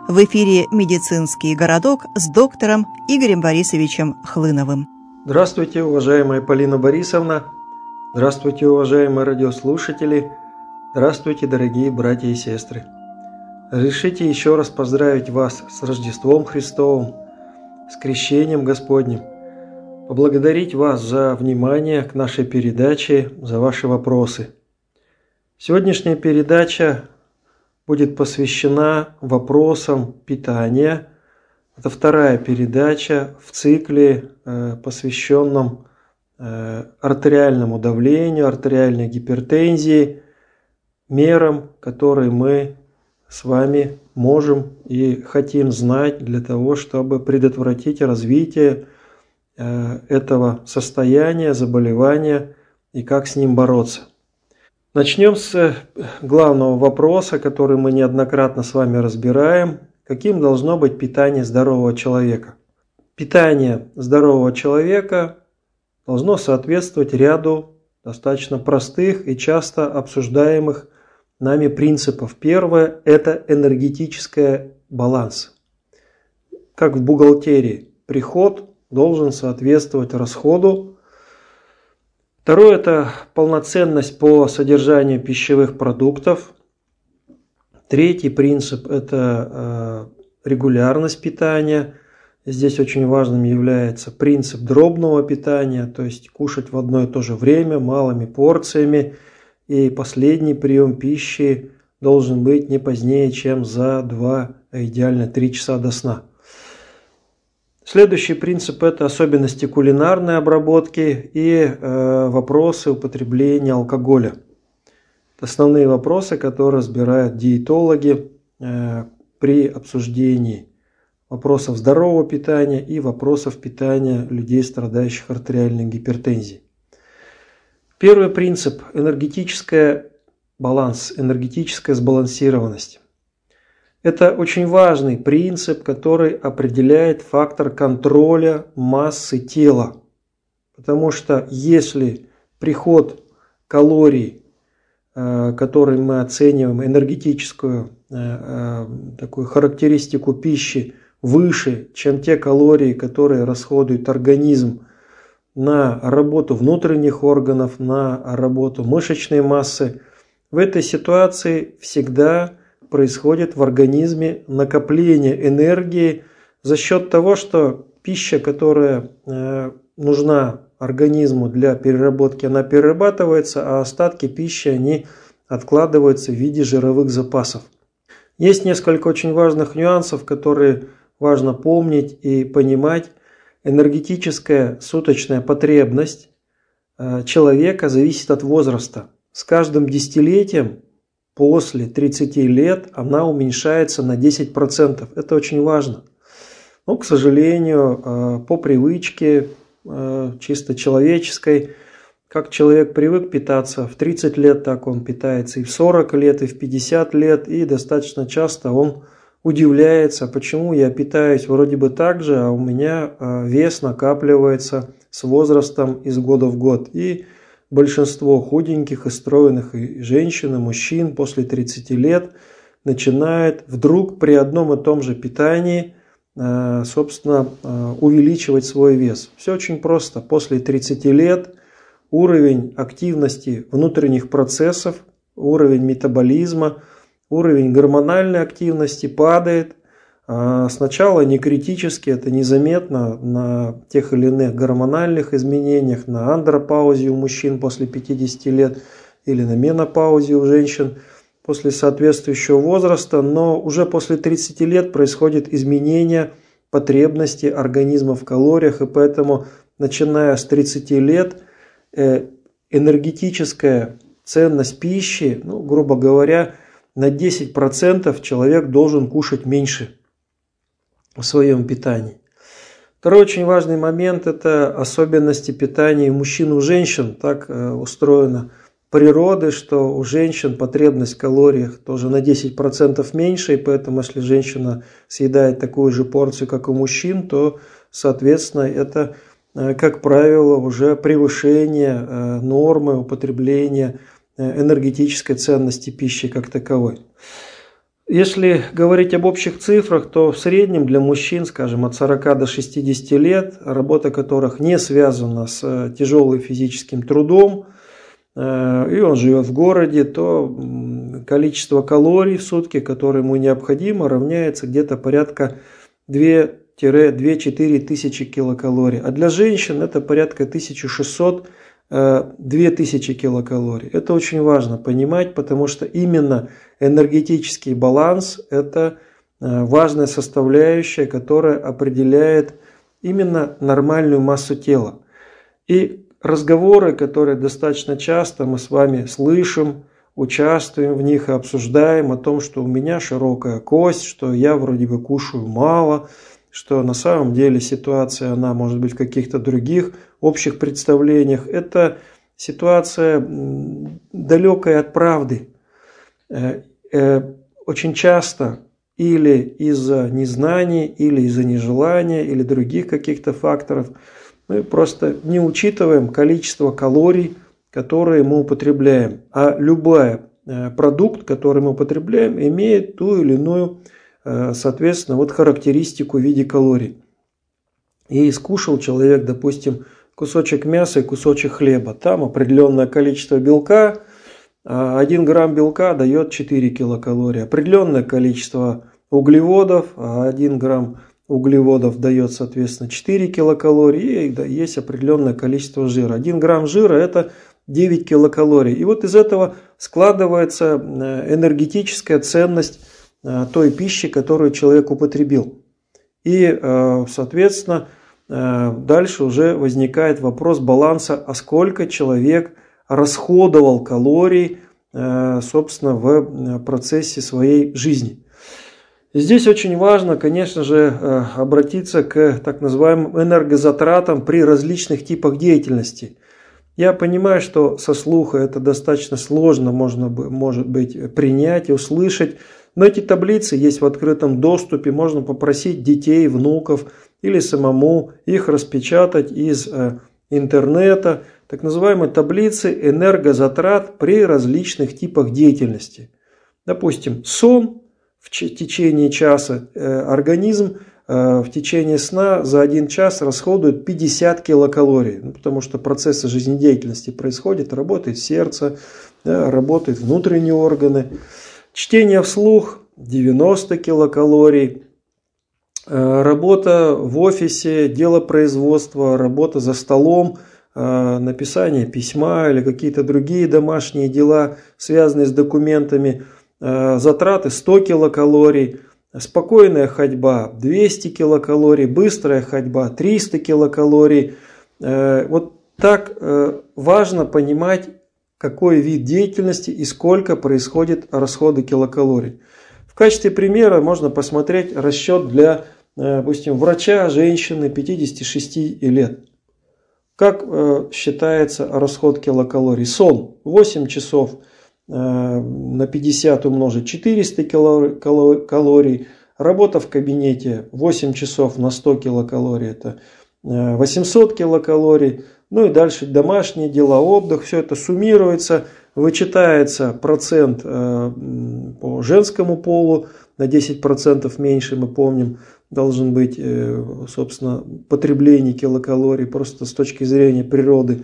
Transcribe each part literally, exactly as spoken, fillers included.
В эфире «Медицинский городок» с доктором Игорем Борисовичем Хлыновым. Здравствуйте, уважаемая Полина Борисовна. Здравствуйте, уважаемые радиослушатели. Здравствуйте, дорогие братья и сестры. Разрешите еще раз поздравить вас с Рождеством Христовым, с Крещением Господним, поблагодарить вас за внимание к нашей передаче, за ваши вопросы. Сегодняшняя передача будет посвящена вопросам питания. Это вторая передача в цикле, посвященном артериальному давлению, артериальной гипертензии, мерам, которые мы с вами можем и хотим знать для того, чтобы предотвратить развитие этого состояния, заболевания и как с ним бороться. Начнем с главного вопроса, который мы неоднократно с вами разбираем. Каким должно быть питание здорового человека? Питание здорового человека должно соответствовать ряду достаточно простых и часто обсуждаемых нами принципов. Первое – это энергетический баланс. Как в бухгалтерии, приход должен соответствовать расходу. Второе – это полноценность по содержанию пищевых продуктов. Третий принцип – это регулярность питания. Здесь очень важным является принцип дробного питания, то есть кушать в одно и то же время, малыми порциями. И последний прием пищи должен быть не позднее, чем за два, а идеально три часа до сна. Следующий принцип – это особенности кулинарной обработки и э, вопросы употребления алкоголя. Это основные вопросы, которые разбирают диетологи э, при обсуждении вопросов здорового питания и вопросов питания людей, страдающих артериальной гипертензией. Первый принцип – энергетический баланс, энергетическая сбалансированность. Это очень важный принцип, который определяет фактор контроля массы тела. Потому что если приход калорий, который мы оцениваем, энергетическую такую характеристику пищи, выше, чем те калории, которые расходует организм на работу внутренних органов, на работу мышечной массы, в этой ситуации всегда происходит в организме накопление энергии за счет того, что пища, которая э, нужна организму для переработки, она перерабатывается, а остатки пищи они откладываются в виде жировых запасов. Есть несколько очень важных нюансов, которые важно помнить и понимать. Энергетическая суточная потребность э, человека зависит от возраста. С каждым десятилетием после тридцати лет она уменьшается на десять процентов. Это очень важно. Но, к сожалению, по привычке чисто человеческой, как человек привык питаться в тридцать лет, так он питается и в сорок лет, и в пятьдесят лет. И достаточно часто он удивляется, почему я питаюсь вроде бы так же, а у меня вес накапливается с возрастом из года в год. И большинство худеньких и стройных и женщин, и мужчин после тридцати лет начинает вдруг при одном и том же питании, собственно, увеличивать свой вес. Все очень просто. После тридцати лет уровень активности внутренних процессов, уровень метаболизма, уровень гормональной активности падает. Сначала не критически, это незаметно на тех или иных гормональных изменениях, на андропаузе у мужчин после пятидесяти лет или на менопаузе у женщин после соответствующего возраста, но уже после тридцати лет происходит изменение потребности организма в калориях, и поэтому, начиная с тридцати лет, энергетическая ценность пищи, ну, грубо говоря, на десять процентов человек должен кушать меньше в своем питании. Второй очень важный момент – это особенности питания мужчин и у женщин. Так устроена природа, что у женщин потребность в калориях тоже на десять процентов меньше, и поэтому если женщина съедает такую же порцию, как у мужчин, то, соответственно, это, как правило, уже превышение нормы употребления энергетической ценности пищи как таковой. Если говорить об общих цифрах, то в среднем для мужчин, скажем, от сорока до шестидесяти лет, работа которых не связана с тяжелым физическим трудом, и он живет в городе, то количество калорий в сутки, которое ему необходимо, равняется где-то порядка две-четыре тысячи килокалорий. А для женщин это порядка тысяча шестьсот — две тысячи килокалорий. Это очень важно понимать, потому что именно энергетический баланс – это важная составляющая, которая определяет именно нормальную массу тела. И разговоры, которые достаточно часто мы с вами слышим, участвуем в них и обсуждаем о том, что у меня широкая кость, что я вроде бы кушаю мало, что на самом деле ситуация, она может быть в каких-то других общих представлениях. Это ситуация далекая от правды. Очень часто или из-за незнания, или из-за нежелания, или других каких-то факторов мы просто не учитываем количество калорий, которые мы употребляем. А любой продукт, который мы употребляем, имеет ту или иную, соответственно, вот характеристику в виде калорий. И скушал человек, допустим, кусочек мяса и кусочек хлеба. Там определенное количество белка. один грамм белка дает четыре килокалории. Определенное количество углеводов. один грамм углеводов дает, соответственно, четыре килокалории. И есть определенное количество жира. один грамм жира – это девять килокалорий. И вот из этого складывается энергетическая ценность той пищи, которую человек употребил. И, соответственно, дальше уже возникает вопрос баланса, а сколько человек расходовал калорий, собственно, в процессе своей жизни. И здесь очень важно, конечно же, обратиться к так называемым энергозатратам при различных типах деятельности. Я понимаю, что со слуха это достаточно сложно, можно, может быть, принять и услышать, но эти таблицы есть в открытом доступе, можно попросить детей, внуков или самому их распечатать из интернета. Так называемые таблицы энергозатрат при различных типах деятельности. Допустим, сон в течение часа, организм в течение сна за один час расходует пятьдесят килокалорий, ну, потому что процессы жизнедеятельности происходят, работает сердце, да, работают внутренние органы. Чтение вслух девяносто килокалорий, работа в офисе, дело производства, работа за столом, написание письма или какие-то другие домашние дела, связанные с документами, затраты сто килокалорий, спокойная ходьба двести килокалорий, быстрая ходьба триста килокалорий. Вот так важно понимать, какой вид деятельности и сколько происходит расхода килокалорий. В качестве примера можно посмотреть расчет для, допустим, врача, женщины пятидесяти шести лет. Как считается расход килокалорий? Сон восемь часов на пятьдесят умножить четыреста килокалорий. Работа в кабинете восемь часов на сто килокалорий, это восемьсот килокалорий. Ну и дальше домашние дела, отдых, все это суммируется, вычитается процент по женскому полу, на десять процентов меньше, мы помним, должен быть, собственно, потребление килокалорий просто с точки зрения природы.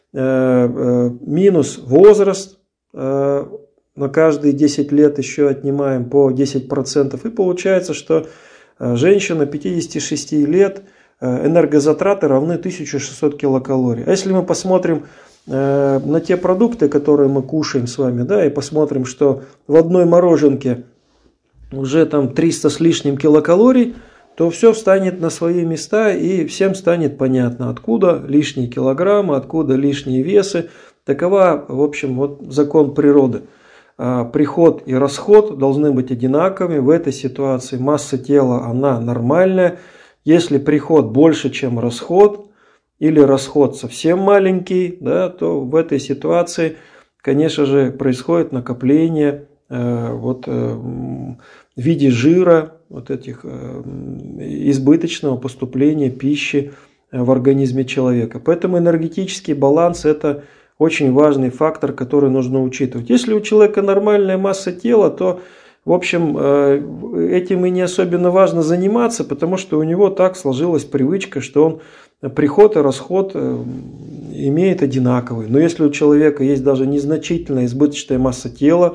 Минус возраст, на каждые десять лет еще отнимаем по десять процентов. И получается, что женщина пятидесяти шести лет, энергозатраты равны тысяче шестьсот килокалорий. А если мы посмотрим на те продукты, которые мы кушаем с вами, да, и посмотрим, что в одной мороженке уже там триста с лишним килокалорий, то все встанет на свои места и всем станет понятно, откуда лишние килограммы, откуда лишние весы. Такова, в общем, вот закон природы. Приход и расход должны быть одинаковыми. В этой ситуации масса тела, она нормальная. Если приход больше, чем расход, или расход совсем маленький, да, то в этой ситуации, конечно же, происходит накопление э, вот, э, в виде жира, вот этих э, избыточного поступления пищи в организме человека. Поэтому энергетический баланс – это очень важный фактор, который нужно учитывать. Если у человека нормальная масса тела, то В общем, этим и не особенно важно заниматься, потому что у него так сложилась привычка, что он приход и расход имеет одинаковый. Но если у человека есть даже незначительная избыточная масса тела,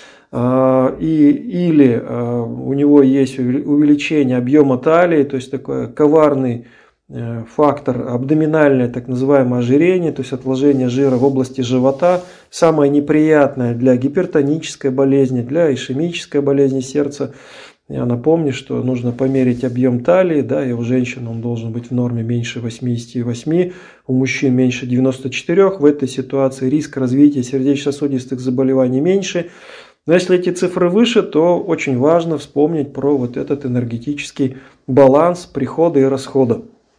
и, или у него есть увеличение объема талии, то есть такой коварный фактор, абдоминальное так называемое ожирение, то есть отложение жира в области живота, самое неприятное для гипертонической болезни, для ишемической болезни сердца. Я напомню, что нужно померить объем талии, да, и у женщин он должен быть в норме меньше восьмидесяти восьми, у мужчин меньше девяноста четырёх. В этой ситуации риск развития сердечно-сосудистых заболеваний меньше. Но если эти цифры выше, то очень важно вспомнить про вот этот энергетический баланс прихода и расхода.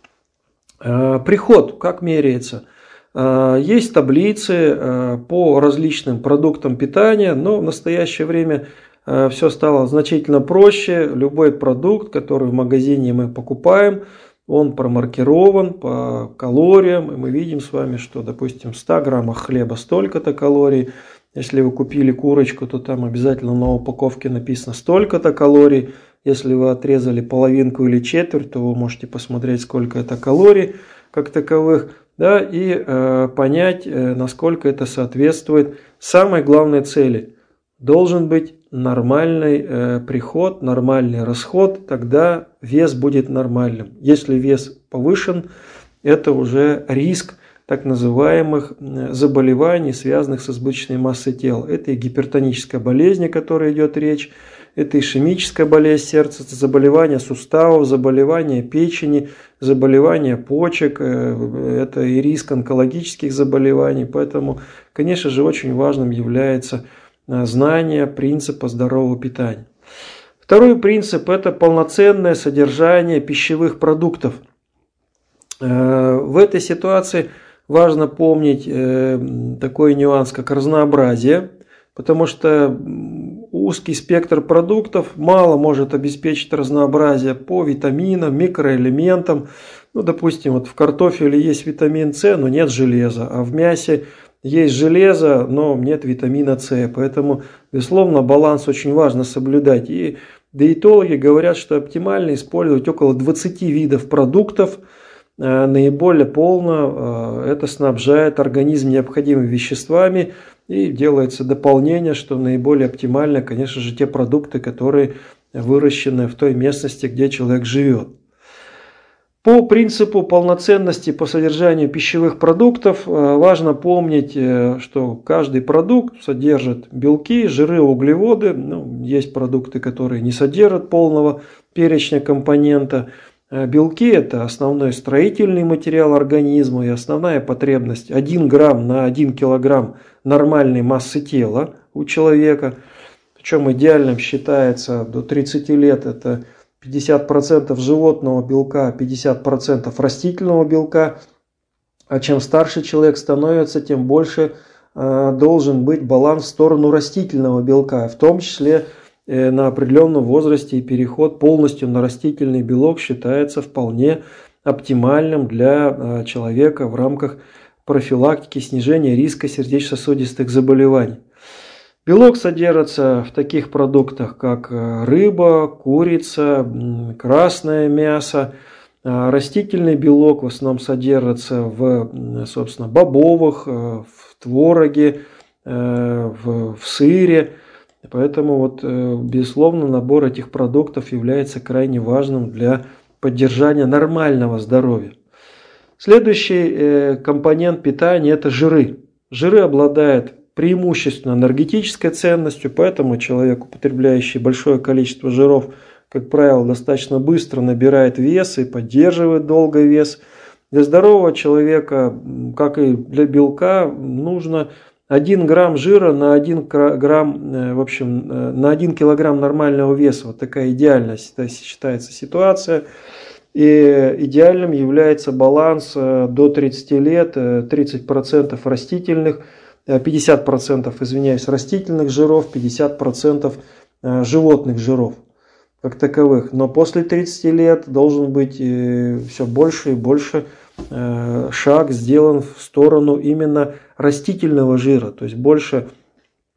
Приход как меряется? Есть таблицы по различным продуктам питания, но в настоящее время все стало значительно проще. Любой продукт, который в магазине мы покупаем, он промаркирован по калориям. И мы видим с вами, что, допустим, в ста граммах хлеба столько-то калорий. Если вы купили курочку, то там обязательно на упаковке написано столько-то калорий. Если вы отрезали половинку или четверть, то вы можете посмотреть, сколько это калорий как таковых, да, и э, понять, э, насколько это соответствует самой главной цели. Должен быть нормальный э, приход, нормальный расход, тогда вес будет нормальным. Если вес повышен, это уже риск так называемых заболеваний, связанных с избыточной массой тела. Это и гипертоническая болезнь, о которой идет речь, это ишемическая болезнь сердца, это заболевания суставов, заболевания печени, заболевания почек, это и риск онкологических заболеваний. Поэтому, конечно же, очень важным является знание принципа здорового питания. Второй принцип – это полноценное содержание пищевых продуктов. В этой ситуации важно помнить такой нюанс, как разнообразие, потому что узкий спектр продуктов мало может обеспечить разнообразие по витаминам, микроэлементам. Ну, допустим, вот в картофеле есть витамин С, но нет железа, а в мясе есть железо, но нет витамина С. Поэтому, безусловно, баланс очень важно соблюдать. И диетологи говорят, что оптимально использовать около двадцати видов продуктов. Наиболее полно это снабжает организм необходимыми веществами, и делается дополнение, что наиболее оптимально, конечно же, те продукты, которые выращены в той местности, где человек живет. По принципу полноценности по содержанию пищевых продуктов важно помнить, что каждый продукт содержит белки, жиры, углеводы. Ну, есть продукты, которые не содержат полного перечня компонента. Белки – это основной строительный материал организма и основная потребность один грамм на один килограмм нормальной массы тела у человека. Причем идеальным считается до тридцати лет это пятьдесят процентов животного белка, пятьдесят процентов растительного белка. А чем старше человек становится, тем больше э, должен быть баланс в сторону растительного белка, в том числе на определенном возрасте и переход полностью на растительный белок считается вполне оптимальным для человека в рамках профилактики снижения риска сердечно-сосудистых заболеваний. Белок содержится в таких продуктах, как рыба, курица, красное мясо. Растительный белок в основном содержится в, собственно, бобовых, в твороге, в, в сыре. Поэтому, вот, безусловно, набор этих продуктов является крайне важным для поддержания нормального здоровья. Следующий компонент питания – это жиры. Жиры обладают преимущественно энергетической ценностью, поэтому человек, употребляющий большое количество жиров, как правило, достаточно быстро набирает вес и поддерживает долго вес. Для здорового человека, как и для белка, нужно один грамм жира на один грамм, в общем, на один килограмм нормального веса. Вот такая идеальная считается ситуация. И идеальным является баланс до тридцати лет, тридцать процентов растительных, пятьдесят процентов, извиняюсь, растительных жиров, пятьдесят процентов животных жиров как таковых. Но после тридцати лет должен быть все больше и больше шаг сделан в сторону именно растительного жира, то есть больше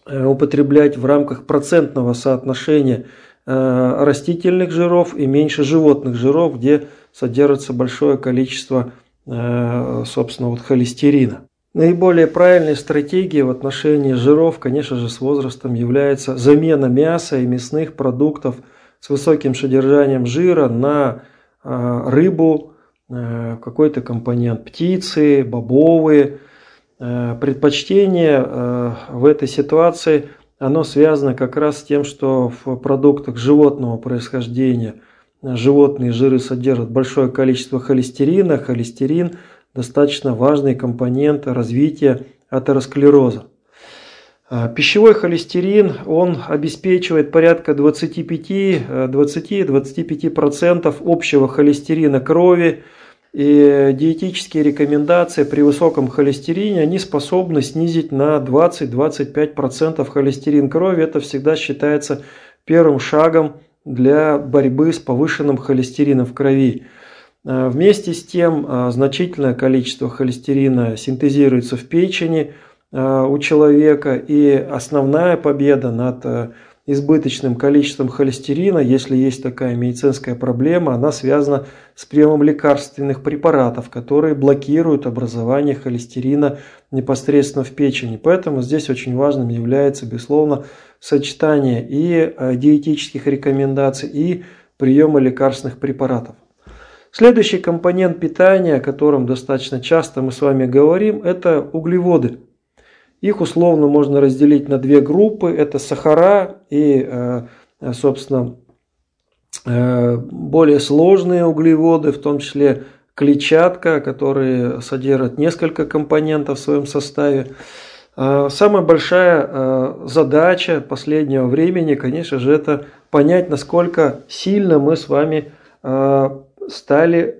употреблять в рамках процентного соотношения растительных жиров и меньше животных жиров, где содержится большое количество, собственно, вот холестерина. Наиболее правильной стратегией в отношении жиров, конечно же, с возрастом является замена мяса и мясных продуктов с высоким содержанием жира на рыбу, какой-то компонент птицы, бобовые. Предпочтение в этой ситуации, оно связано как раз с тем, что в продуктах животного происхождения животные жиры содержат большое количество холестерина. Холестерин – достаточно важный компонент развития атеросклероза. Пищевой холестерин, он обеспечивает порядка двадцати пяти — двадцати-двадцати пяти процентов общего холестерина крови. И диетические рекомендации при высоком холестерине, они способны снизить на двадцать-двадцать пять процентов холестерин крови. Это всегда считается первым шагом для борьбы с повышенным холестерином в крови. Вместе с тем, значительное количество холестерина синтезируется в печени у человека, и основная победа над избыточным количеством холестерина, если есть такая медицинская проблема, она связана с приемом лекарственных препаратов, которые блокируют образование холестерина непосредственно в печени. Поэтому здесь очень важным является, безусловно, сочетание и диетических рекомендаций, и приема лекарственных препаратов. Следующий компонент питания, о котором достаточно часто мы с вами говорим, это углеводы. Их условно можно разделить на две группы. Это сахара и, собственно, более сложные углеводы, в том числе клетчатка, которые содержат несколько компонентов в своем составе. Самая большая задача последнего времени, конечно же, это понять, насколько сильно мы с вами стали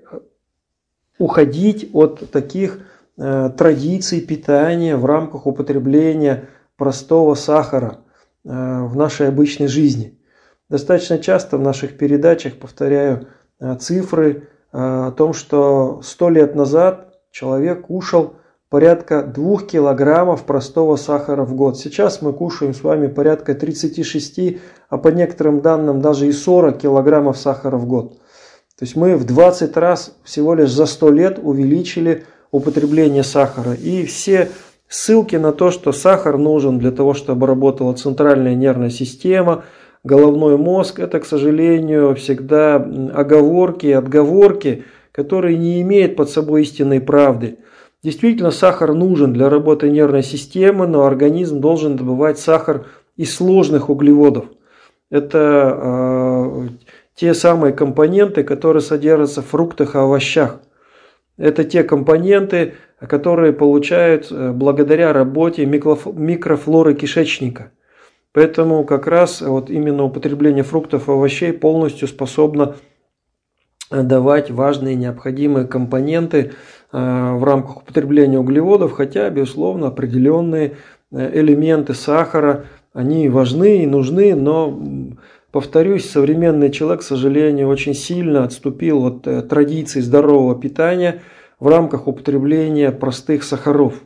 уходить от таких традиций питания в рамках употребления простого сахара в нашей обычной жизни. Достаточно часто в наших передачах повторяю цифры о том, что сто лет назад человек кушал порядка двух килограммов простого сахара в год. Сейчас мы кушаем с вами порядка тридцати шести, а по некоторым данным даже и сорок килограммов сахара в год. То есть мы в двадцать раз всего лишь за сто лет увеличили употребление сахара. И все ссылки на то, что сахар нужен для того, чтобы работала центральная нервная система, головной мозг, это, к сожалению, всегда оговорки и отговорки, которые не имеют под собой истинной правды. Действительно, сахар нужен для работы нервной системы, но организм должен добывать сахар из сложных углеводов. Это э, те самые компоненты, которые содержатся в фруктах и овощах. Это те компоненты, которые получают благодаря работе микрофлоры кишечника. Поэтому как раз вот именно употребление фруктов и овощей полностью способно давать важные необходимые компоненты в рамках употребления углеводов, хотя, безусловно, определенные элементы сахара, они важны и нужны, но, повторюсь, современный человек, к сожалению, очень сильно отступил от традиций здорового питания в рамках употребления простых сахаров.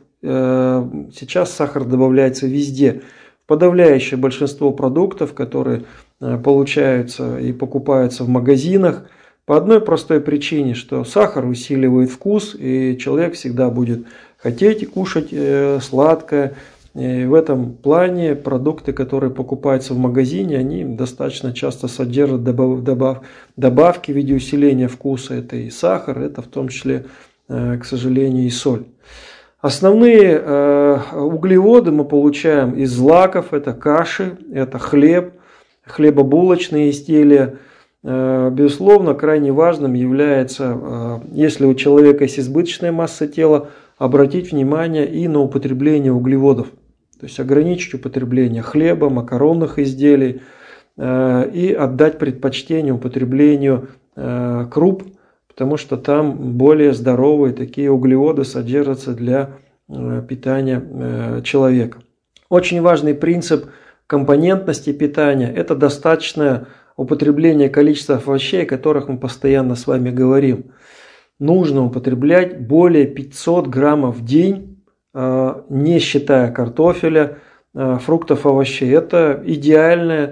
Сейчас сахар добавляется везде. Подавляющее большинство продуктов, которые получаются и покупаются в магазинах, по одной простой причине, что сахар усиливает вкус, и человек всегда будет хотеть кушать сладкое. И в этом плане продукты, которые покупаются в магазине, они достаточно часто содержат добав, добав, добавки в виде усиления вкуса. Это и сахар, это в том числе, к сожалению, и соль. Основные э, углеводы мы получаем из злаков, это каши, это хлеб, хлебобулочные изделия. Э, безусловно, крайне важным является, э, если у человека есть избыточная масса тела, обратить внимание и на употребление углеводов. То есть ограничить употребление хлеба, макаронных изделий э, и отдать предпочтение употреблению э, круп, потому что там более здоровые такие углеводы содержатся для э, питания э, человека. Очень важный принцип компонентности питания – это достаточное употребление количества овощей, о которых мы постоянно с вами говорим. Нужно употреблять более пятисот граммов в день, не считая картофеля, фруктов, овощей. Это идеальное,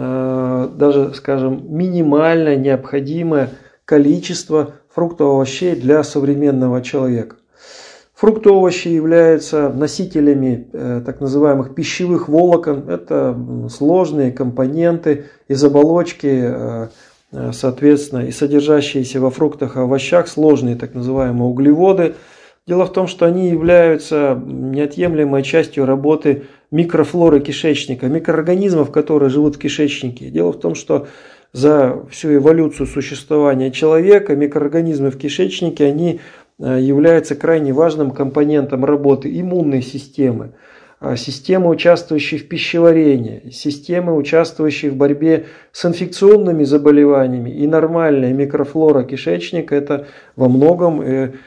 даже, скажем, минимальное необходимое количество фруктов, овощей для современного человека. Фрукты, овощи являются носителями так называемых пищевых волокон. Это сложные компоненты из оболочки, соответственно, и содержащиеся во фруктах и овощах сложные так называемые углеводы. Дело в том, что они являются неотъемлемой частью работы микрофлоры кишечника, микроорганизмов, которые живут в кишечнике. Дело в том, что за всю эволюцию существования человека микроорганизмы в кишечнике, они являются крайне важным компонентом работы иммунной системы, системы, участвующей в пищеварении, системы, участвующей в борьбе с инфекционными заболеваниями. И нормальная микрофлора кишечника – это во многом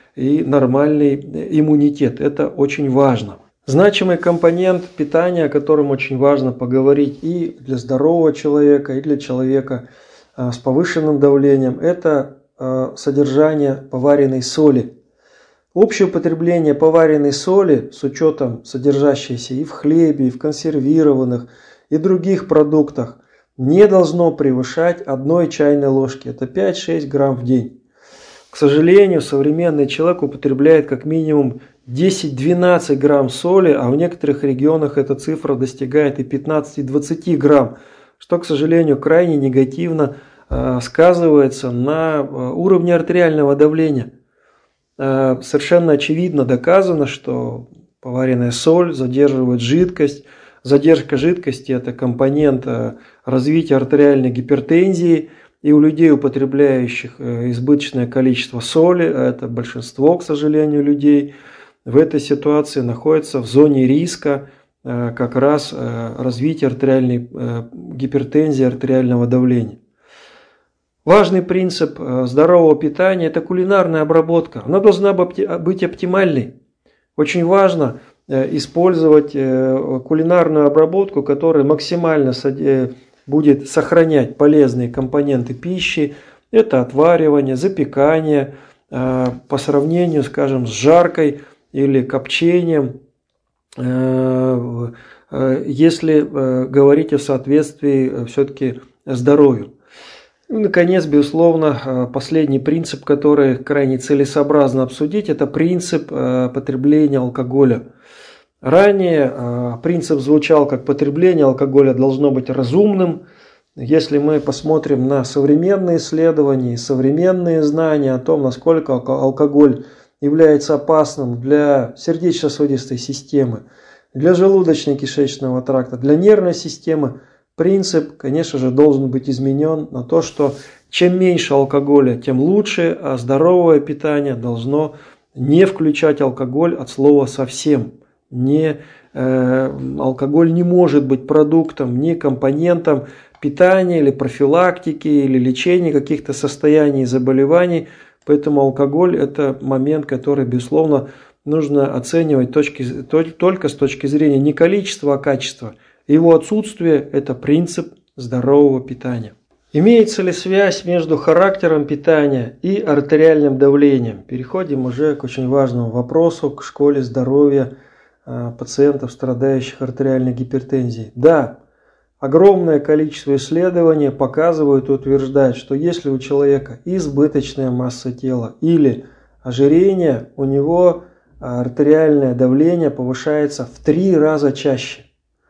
и нормальный иммунитет. Это очень важно. Значимый компонент питания, о котором очень важно поговорить и для здорового человека, и для человека с повышенным давлением – это содержание поваренной соли. Общее употребление поваренной соли с учетом содержащейся и в хлебе, и в консервированных, и других продуктах не должно превышать одной чайной ложки. Это пять-шесть грамм в день. К сожалению, современный человек употребляет как минимум десять-двенадцать грамм соли, а в некоторых регионах эта цифра достигает и пятнадцати-двадцати грамм, что, к сожалению, крайне негативно э, сказывается на э, уровне артериального давления. Совершенно очевидно доказано, что поваренная соль задерживает жидкость. Задержка жидкости – это компонент развития артериальной гипертензии. И у людей, употребляющих избыточное количество соли, а это большинство, к сожалению, людей, в этой ситуации находятся в зоне риска как раз развития артериальной гипертензии, артериального давления. Важный принцип здорового питания – это кулинарная обработка. Она должна быть оптимальной. Очень важно использовать кулинарную обработку, которая максимально будет сохранять полезные компоненты пищи. Это отваривание, запекание по сравнению, скажем, с жаркой или копчением, если говорить о соответствии все-таки здоровью. И, наконец, безусловно, последний принцип, который крайне целесообразно обсудить, это принцип потребления алкоголя. Ранее принцип звучал как потребление алкоголя должно быть разумным. Если мы посмотрим на современные исследования, современные знания о том, насколько алкоголь является опасным для сердечно-сосудистой системы, для желудочно-кишечного тракта, для нервной системы, принцип, конечно же, должен быть изменен на то, что чем меньше алкоголя, тем лучше, а здоровое питание должно не включать алкоголь от слова совсем. Не, э, алкоголь не может быть продуктом, не компонентом питания или профилактики или лечения каких-то состояний и заболеваний. Поэтому алкоголь – это момент, который, безусловно, нужно оценивать точки, только с точки зрения не количества, а качества. Его отсутствие – это принцип здорового питания. Имеется ли связь между характером питания и артериальным давлением? Переходим уже к очень важному вопросу, к школе здоровья пациентов, страдающих артериальной гипертензией. Да, огромное количество исследований показывают и утверждают, что если у человека избыточная масса тела или ожирение, у него артериальное давление повышается в три раза чаще.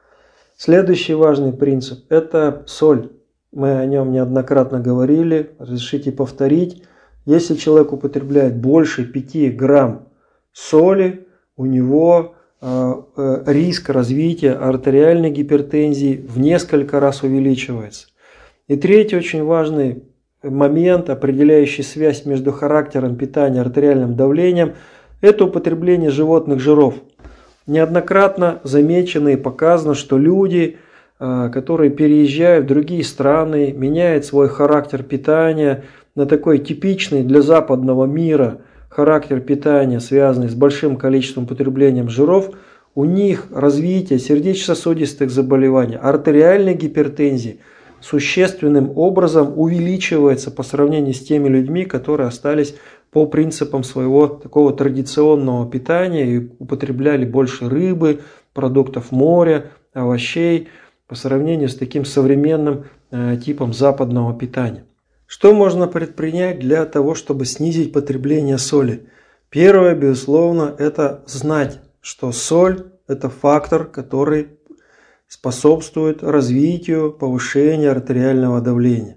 Следующий важный принцип – это соль. Мы о нем неоднократно говорили, разрешите повторить. Если человек употребляет больше пяти грамм соли, у него э, э, риск развития артериальной гипертензии в несколько раз увеличивается. И третий очень важный момент, определяющий связь между характером питания и артериальным давлением – это употребление животных жиров. Неоднократно замечено и показано, что люди, которые переезжают в другие страны, меняют свой характер питания на такой типичный для западного мира характер питания, связанный с большим количеством потреблением жиров, у них развитие сердечно-сосудистых заболеваний, артериальной гипертензии существенным образом увеличивается по сравнению с теми людьми, которые остались по принципам своего такого традиционного питания и употребляли больше рыбы, продуктов моря, овощей по сравнению с таким современным э, типом западного питания. Что можно предпринять для того, чтобы снизить потребление соли? Первое, безусловно, это знать, что соль – это фактор, который способствует развитию, повышению артериального давления.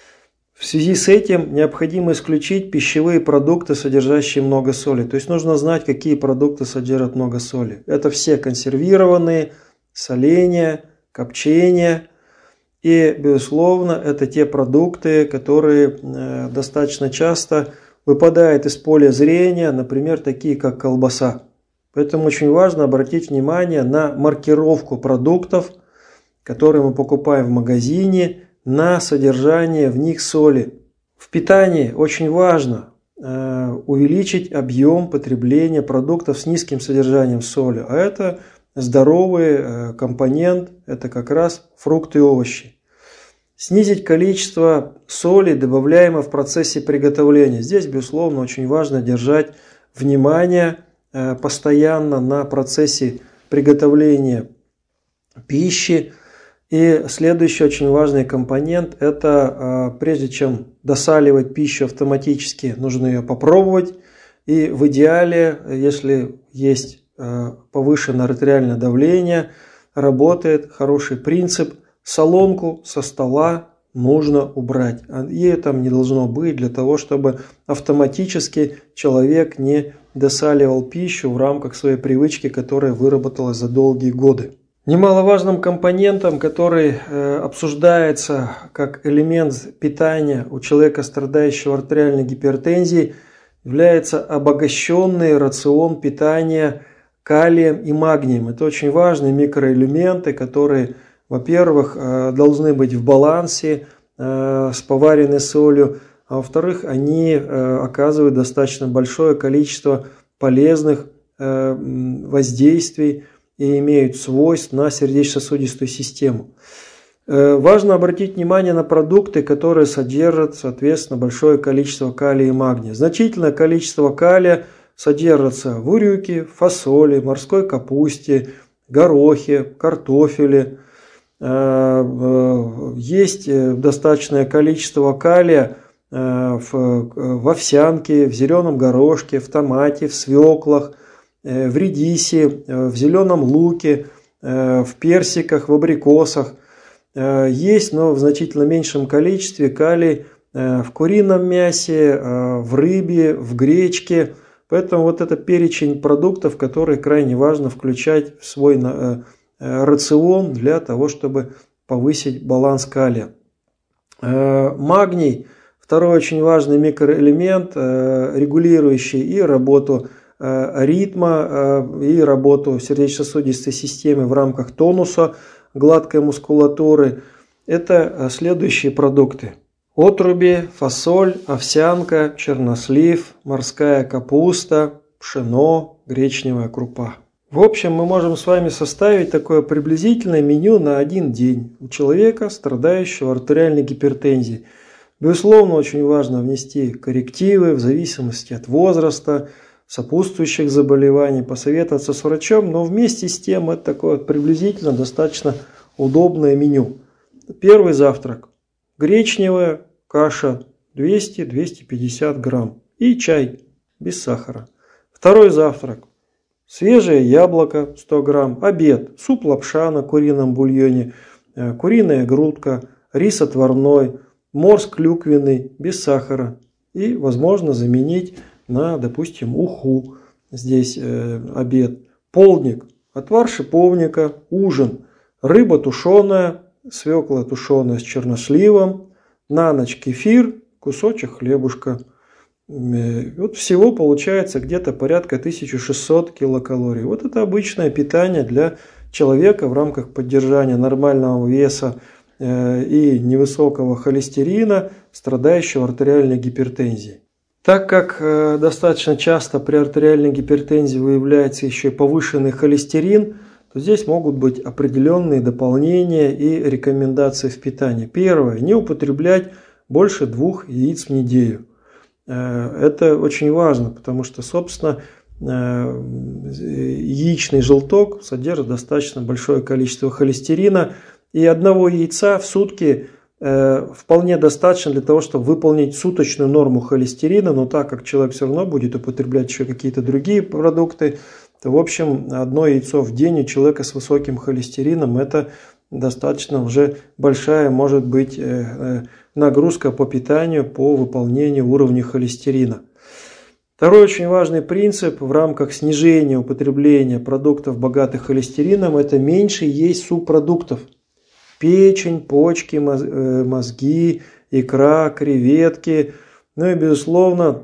В связи с этим необходимо исключить пищевые продукты, содержащие много соли. То есть нужно знать, какие продукты содержат много соли. Это все консервированные, соления, копчения. И, безусловно, это те продукты, которые э, достаточно часто выпадают из поля зрения, например, такие как колбаса. Поэтому очень важно обратить внимание на маркировку продуктов, которые мы покупаем в магазине, на содержание в них соли. В питании очень важно э, увеличить объем потребления продуктов с низким содержанием соли. А это здоровый э, компонент, это как раз фрукты и овощи. Снизить количество соли, добавляемого в процессе приготовления. Здесь, безусловно, очень важно держать внимание э, постоянно на процессе приготовления пищи. И следующий очень важный компонент – это прежде чем досаливать пищу автоматически, нужно ее попробовать. И в идеале, если есть повышенное артериальное давление, работает хороший принцип – солонку со стола нужно убрать. Ее там не должно быть для того, чтобы автоматически человек не досаливал пищу в рамках своей привычки, которая выработалась за долгие годы. Немаловажным компонентом, который э, обсуждается как элемент питания у человека, страдающего артериальной гипертензией, является обогащенный рацион питания калием и магнием. Это очень важные микроэлементы, которые, во-первых, э, должны быть в балансе э, с поваренной солью, а во-вторых, они э, оказывают достаточно большое количество полезных э, воздействий и имеют свойств на сердечно-сосудистую систему. Важно обратить внимание на продукты, которые содержат, соответственно, большое количество калия и магния. Значительное количество калия содержится в урюке, фасоли, морской капусте, горохе, картофеле. Есть достаточное количество калия в овсянке, в зеленом горошке, в томате, в свеклах, в редисе, в зеленом луке, в персиках, в абрикосах. Есть, но в значительно меньшем количестве калий в курином мясе, в рыбе, в гречке. Поэтому вот это перечень продуктов, которые крайне важно включать в свой рацион для того, чтобы повысить баланс калия. Магний – второй очень важный микроэлемент, регулирующий и работу ритма и работу сердечно-сосудистой системы в рамках тонуса гладкой мускулатуры. Это следующие продукты: отруби, фасоль, овсянка, чернослив, морская капуста, пшено, гречневая крупа. В общем, мы можем с вами составить такое приблизительное меню на один день у человека, страдающего артериальной гипертензией. Безусловно, очень важно внести коррективы в зависимости от возраста, сопутствующих заболеваний, посоветоваться с врачом, но вместе с тем это такое приблизительно достаточно удобное меню. Первый завтрак: гречневая каша двести — двести пятьдесят грамм и чай без сахара. Второй завтрак: свежее яблоко сто грамм. Обед: суп-лапша на курином бульоне, куриная грудка, рис отварной, морс клюквенный без сахара. И возможно заменить на, допустим, уху здесь э, обед. Полдник: отвар шиповника. Ужин: рыба тушеная, свекла тушеная с черносливом. На ночь кефир, кусочек хлебушка. Э, вот всего получается где-то порядка тысяча шестьсот килокалорий. Вот это обычное питание для человека в рамках поддержания нормального веса э, и невысокого холестерина, страдающего артериальной гипертензией. Так как э, достаточно часто при артериальной гипертензии выявляется еще и повышенный холестерин, то здесь могут быть определенные дополнения и рекомендации в питании. Первое: не употреблять больше двух яиц в неделю. Э, это очень важно, потому что, собственно, яичный желток содержит достаточно большое количество холестерина, и одного яйца в сутки вполне достаточно для того, чтобы выполнить суточную норму холестерина, но так как человек все равно будет употреблять еще какие-то другие продукты, то, в общем, одно яйцо в день у человека с высоким холестерином – это достаточно уже большая, может быть, нагрузка по питанию, по выполнению уровня холестерина. Второй очень важный принцип в рамках снижения употребления продуктов, богатых холестерином, это меньше есть субпродуктов. Печень, почки, мозги, икра, креветки. Ну и, безусловно,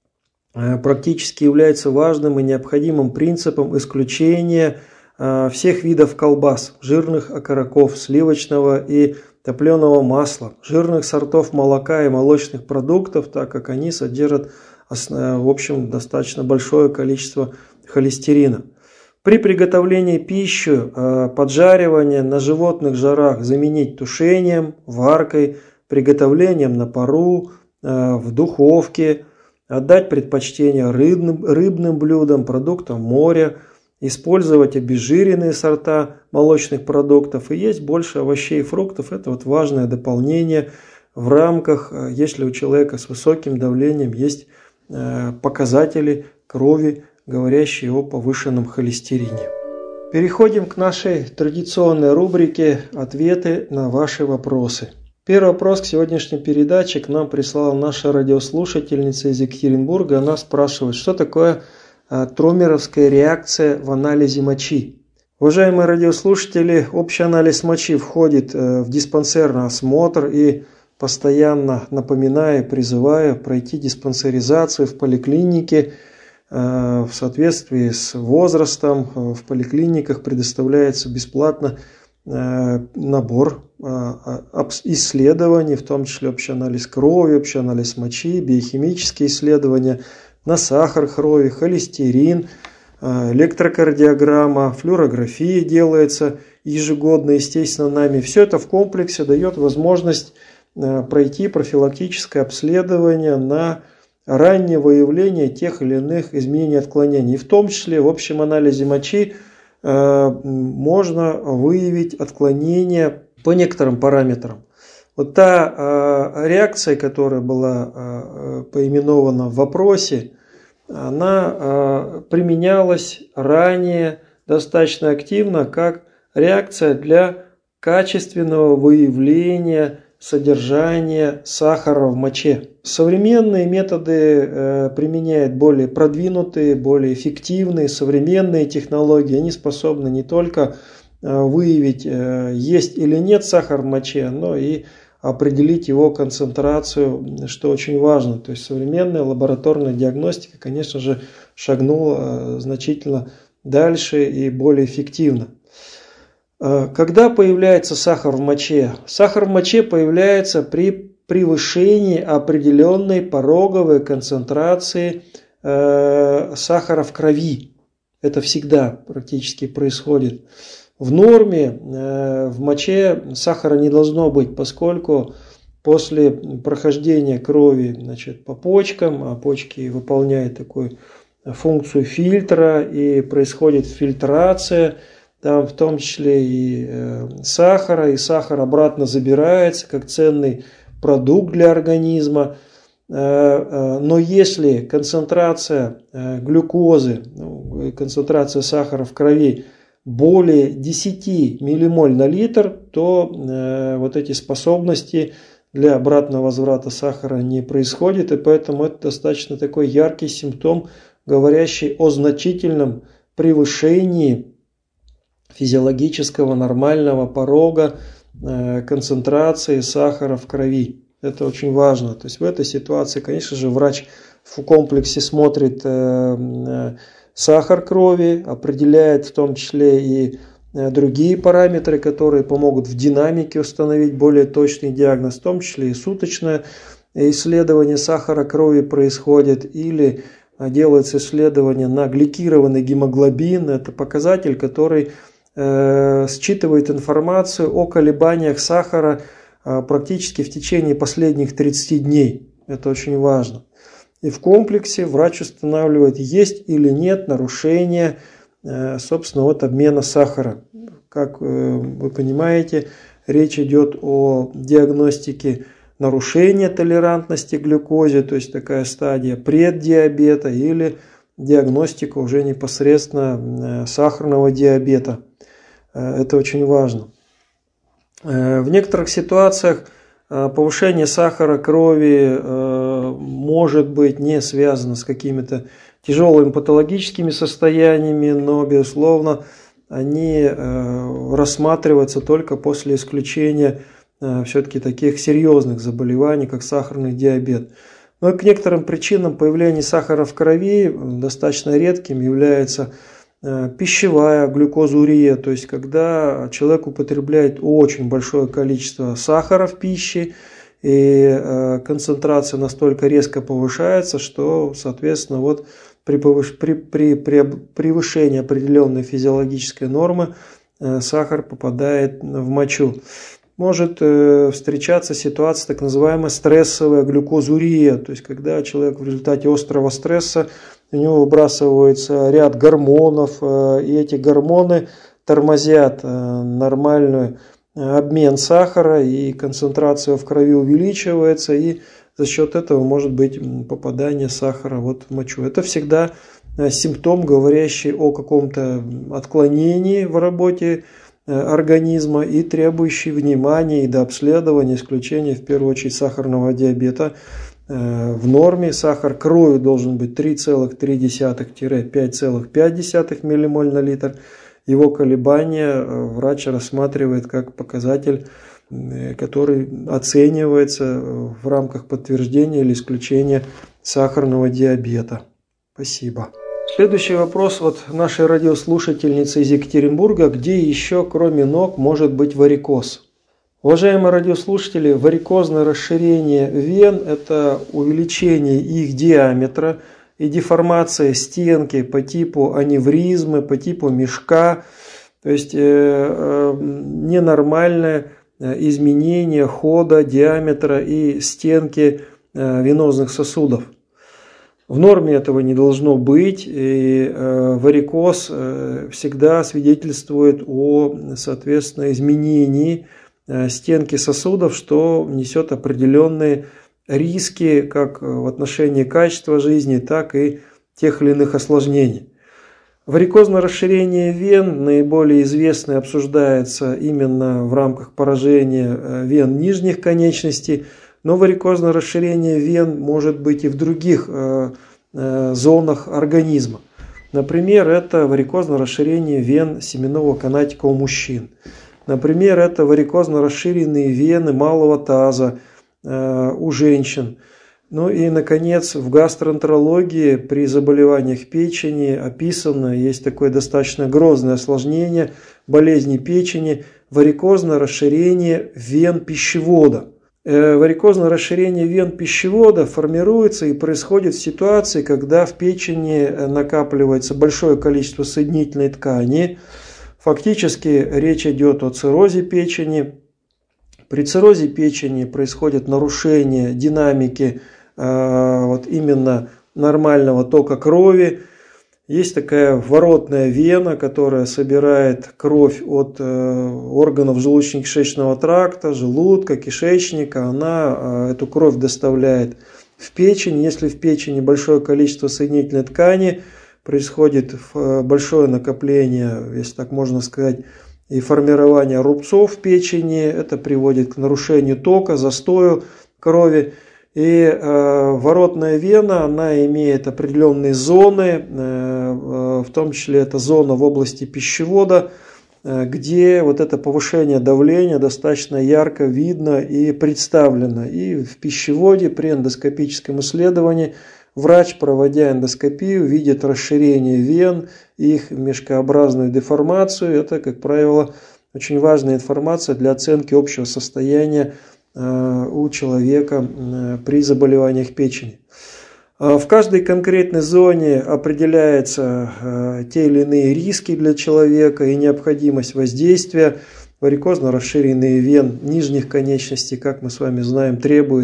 практически является важным и необходимым принципом исключения всех видов колбас, жирных окороков, сливочного и топленого масла, жирных сортов молока и молочных продуктов, так как они содержат, в общем, достаточно большое количество холестерина. При приготовлении пищи поджаривание на животных жарах заменить тушением, варкой, приготовлением на пару, в духовке, отдать предпочтение рыбным, рыбным блюдам, продуктам моря, использовать обезжиренные сорта молочных продуктов и есть больше овощей и фруктов. Это вот важное дополнение в рамках, если у человека с высоким давлением есть показатели крови, говорящие о повышенном холестерине. Переходим к нашей традиционной рубрике «Ответы на ваши вопросы». Первый вопрос к сегодняшней передаче к нам прислала наша радиослушательница из Екатеринбурга. Она спрашивает, что такое тромеровская реакция в анализе мочи. Уважаемые радиослушатели, общий анализ мочи входит в диспансерный осмотр и постоянно напоминаю, призываю пройти диспансеризацию в поликлинике. В соответствии с возрастом в поликлиниках предоставляется бесплатно набор исследований, в том числе общий анализ крови, общий анализ мочи, биохимические исследования на сахар крови, холестерин, электрокардиограмма, флюорография делается ежегодно, естественно, нами. Все это в комплексе дает возможность пройти профилактическое обследование на раннее выявление тех или иных изменений, отклонений. И в том числе в общем анализе мочи э, можно выявить отклонения по некоторым параметрам. Вот та э, реакция, которая была э, поименована в вопросе, она э, применялась ранее достаточно активно как реакция для качественного выявления содержание сахара в моче. Современные методы э, применяют более продвинутые, более эффективные, современные технологии. Они способны не только э, выявить, э, есть или нет сахар в моче, но и определить его концентрацию, что очень важно. То есть современная лабораторная диагностика, конечно же, шагнула э, значительно дальше и более эффективно. Когда появляется сахар в моче? Сахар в моче появляется при превышении определенной пороговой концентрации э, сахара в крови. Это всегда практически происходит. В норме э, в моче сахара не должно быть, поскольку после прохождения крови, значит, по почкам, а почки выполняют такую функцию фильтра и происходит фильтрация, там в том числе и э, сахара, и сахар обратно забирается как ценный продукт для организма. Э, э, но если концентрация э, глюкозы, ну, концентрация сахара в крови более десять миллимоль на литр, то э, вот эти способности для обратного возврата сахара не происходят, и поэтому это достаточно такой яркий симптом, говорящий о значительном превышении физиологического нормального порога э, концентрации сахара в крови. Это очень важно. То есть в этой ситуации, конечно же, врач в комплексе смотрит э, э, сахар крови, определяет в том числе и э, другие параметры, которые помогут в динамике установить более точный диагноз, в том числе и суточное исследование сахара крови происходит, или делается исследование на гликированный гемоглобин. Это показатель, который считывает информацию о колебаниях сахара практически в течение последних тридцати дней. Это очень важно. И в комплексе врач устанавливает, есть или нет нарушение, собственно, от обмена сахара. Как вы понимаете, речь идет о диагностике нарушения толерантности к глюкозе, то есть такая стадия преддиабета, или диагностика уже непосредственно сахарного диабета. Это очень важно. В некоторых ситуациях повышение сахара крови может быть не связано с какими-то тяжелыми патологическими состояниями, но, безусловно, они рассматриваются только после исключения все-таки таких серьезных заболеваний, как сахарный диабет. Но к некоторым причинам появления сахара в крови достаточно редким является пищевая глюкозурия, то есть когда человек употребляет очень большое количество сахара в пище, и концентрация настолько резко повышается, что, соответственно, вот при, повыш... при, при, при превышении определенной физиологической нормы сахар попадает в мочу. Может встречаться ситуация так называемая стрессовая глюкозурия, то есть когда человек в результате острого стресса, у него выбрасывается ряд гормонов, и эти гормоны тормозят нормальный обмен сахара, и концентрация в крови увеличивается, и за счет этого может быть попадание сахара вот в мочу. Это всегда симптом, говорящий о каком-то отклонении в работе организма и требующий внимания и дообследования, исключения в первую очередь сахарного диабета. В норме сахар крови должен быть три целых три десятых - пять целых пять десятых миллимоль на литр. Его колебания врач рассматривает как показатель, который оценивается в рамках подтверждения или исключения сахарного диабета. Спасибо. Следующий вопрос от нашей радиослушательницы из Екатеринбурга. Где еще, кроме ног, может быть варикоз? Уважаемые радиослушатели, варикозное расширение вен – это увеличение их диаметра и деформация стенки по типу аневризмы, по типу мешка, то есть э, э, ненормальное изменение хода, диаметра и стенки э, венозных сосудов. В норме этого не должно быть, и э, варикоз э, всегда свидетельствует о, соответственно, изменении стенки сосудов, что несет определенные риски как в отношении качества жизни, так и тех или иных осложнений. Варикозное расширение вен наиболее известно и обсуждается именно в рамках поражения вен нижних конечностей, но варикозное расширение вен может быть и в других зонах организма. Например, это варикозное расширение вен семенного канатика у мужчин. Например, это варикозно расширенные вены малого таза э, у женщин. Ну и, наконец, в гастроэнтерологии при заболеваниях печени описано, есть такое достаточно грозное осложнение болезни печени, варикозное расширение вен пищевода. Э, варикозное расширение вен пищевода формируется и происходит в ситуации, когда в печени накапливается большое количество соединительной ткани. Фактически речь идет о циррозе печени. При циррозе печени происходит нарушение динамики э, вот именно нормального тока крови. Есть такая воротная вена, которая собирает кровь от э, органов желудочно-кишечного тракта, желудка, кишечника. Она э, эту кровь доставляет в печень. Если в печени большое количество соединительной ткани, происходит большое накопление, если так можно сказать, и формирование рубцов в печени. Это приводит к нарушению тока, застою крови. И э, воротная вена, она имеет определенные зоны, э, в том числе это зона в области пищевода, э, где вот это повышение давления достаточно ярко видно и представлено. И в пищеводе при эндоскопическом исследовании врач, проводя эндоскопию, видит расширение вен, их мешкообразную деформацию. Это, как правило, очень важная информация для оценки общего состояния у человека при заболеваниях печени. В каждой конкретной зоне определяются те или иные риски для человека и необходимость воздействия. Варикозно расширенные вен нижних конечностей, как мы с вами знаем, требуют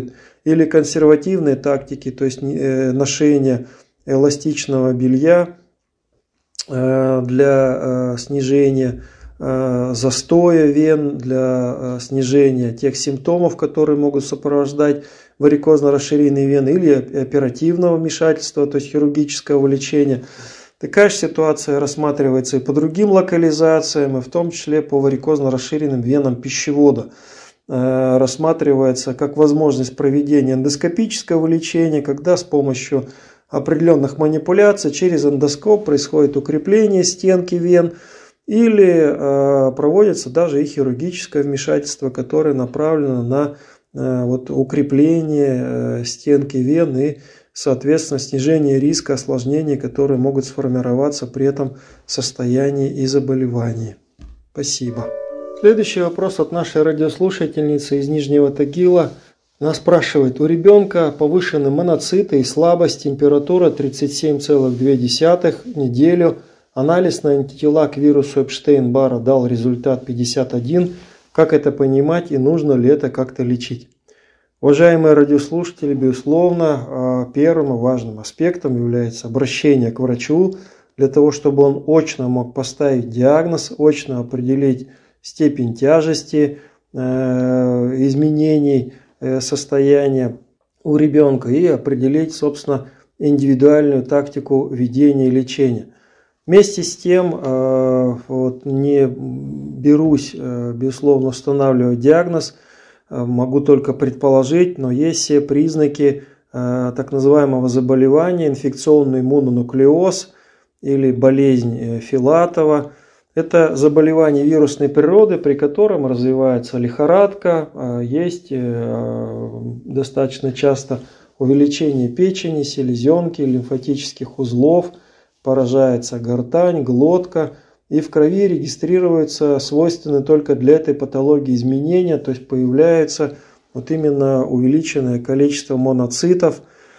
или консервативные тактики, то есть ношение эластичного белья для снижения застоя вен, для снижения тех симптомов, которые могут сопровождать варикозно-расширенные вены, или оперативного вмешательства, то есть хирургического лечения. Такая же ситуация рассматривается и по другим локализациям, и в том числе по варикозно-расширенным венам пищевода. Рассматривается как возможность проведения эндоскопического лечения, когда с помощью определенных манипуляций через эндоскоп происходит укрепление стенки вен, или проводится даже и хирургическое вмешательство, которое направлено на вот, укрепление стенки вен и, соответственно, снижение риска осложнений, которые могут сформироваться при этом состоянии и заболевании. Спасибо. Следующий вопрос от нашей радиослушательницы из Нижнего Тагила. Она спрашивает: у ребенка повышены моноциты и слабость, температура тридцать семь целых две десятых неделю, анализ на антитела к вирусу Эпштейн-Барра дал результат пятьдесят один. Как это понимать и нужно ли это как-то лечить? Уважаемые радиослушатели, безусловно, первым и важным аспектом является обращение к врачу для того, чтобы он очно мог поставить диагноз, очно определить степень тяжести изменений состояния у ребенка и определить, собственно, индивидуальную тактику ведения и лечения. Вместе с тем, вот, не берусь, безусловно, устанавливать диагноз, могу только предположить, но есть все признаки так называемого заболевания, инфекционный иммунонуклеоз или болезнь Филатова. Это заболевание вирусной природы, при котором развивается лихорадка, есть достаточно часто увеличение печени, селезенки, лимфатических узлов, поражается гортань, глотка, и в крови регистрируются свойственные только для этой патологии изменения, то есть появляется вот именно увеличенное количество моноцитов.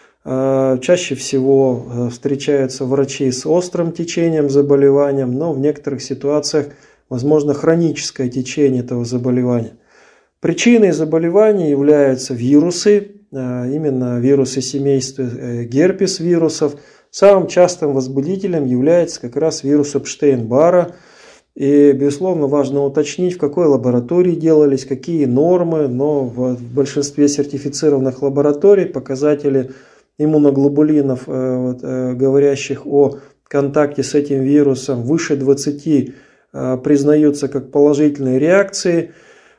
Чаще всего встречаются врачи с острым течением заболевания, но в некоторых ситуациях возможно хроническое течение этого заболевания. Причиной заболевания являются вирусы, именно вирусы семейства герпес вирусов. Самым частым возбудителем является как раз вирус Эпштейн-Барра. И, безусловно, важно уточнить, в какой лаборатории делались, какие нормы, но в большинстве сертифицированных лабораторий показатели иммуноглобулинов, вот, говорящих о контакте с этим вирусом, выше двадцати признаются как положительные реакции.